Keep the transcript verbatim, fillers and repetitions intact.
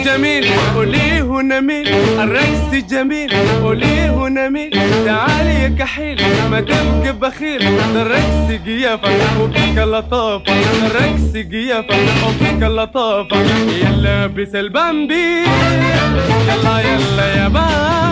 جميل قوليه ونميل، الرقص جميل قوليه ونميل، تعالي يا كحيل ما تبقى بخيل، ده الرقص قيافة وفيك اللطافة، ده الرقص قيافة وفيك اللطافة، يا لابس البامبي يلا يلا يا بامبي